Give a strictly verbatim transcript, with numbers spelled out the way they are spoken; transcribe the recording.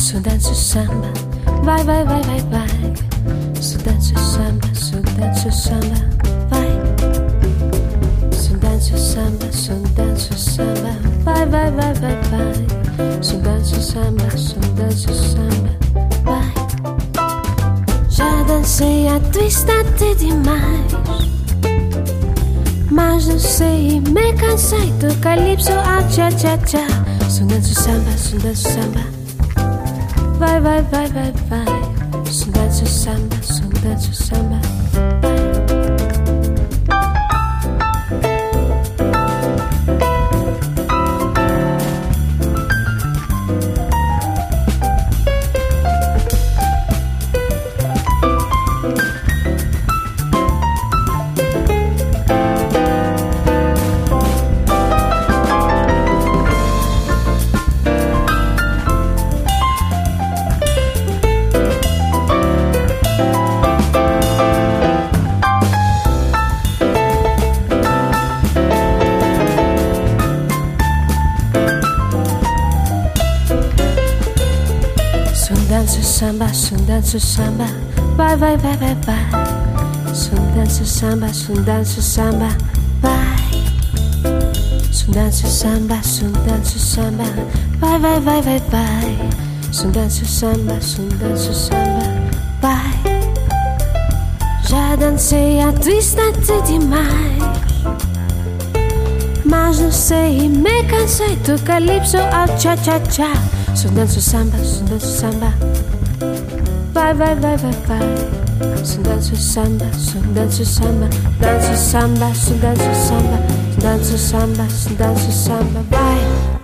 Só danço samba, vai, vai, vai, vai, vai. Só danço samba, só danço samba, vai. Só danço samba, só danço samba, vai, vai, vai, vai, vai. Só danço samba, só danço samba, vai. Já dancei a twist até demais, mas não sei, me cansei do calypso ao cha-cha-cha. Só danço samba, só danço samba, vai, vai, vai, vai, vai. Só danço samba, só danço samba, vai. Danço samba, só danço samba, vai, vai, vai, vai, vai. Só danço samba, só danço samba, vai. Só danço samba, só danço samba, vai, vai, vai, vai, vai. Só danço samba, só danço samba, vai. Já dancei a twist até demais, mas não sei, me cansei do calypso ao cha-cha-cha. Só danço samba, só danço samba, vai, vai, vai, vai, vai. Só danço samba, só danço samba, danço samba, só danço samba, danço samba, só danço samba, vai.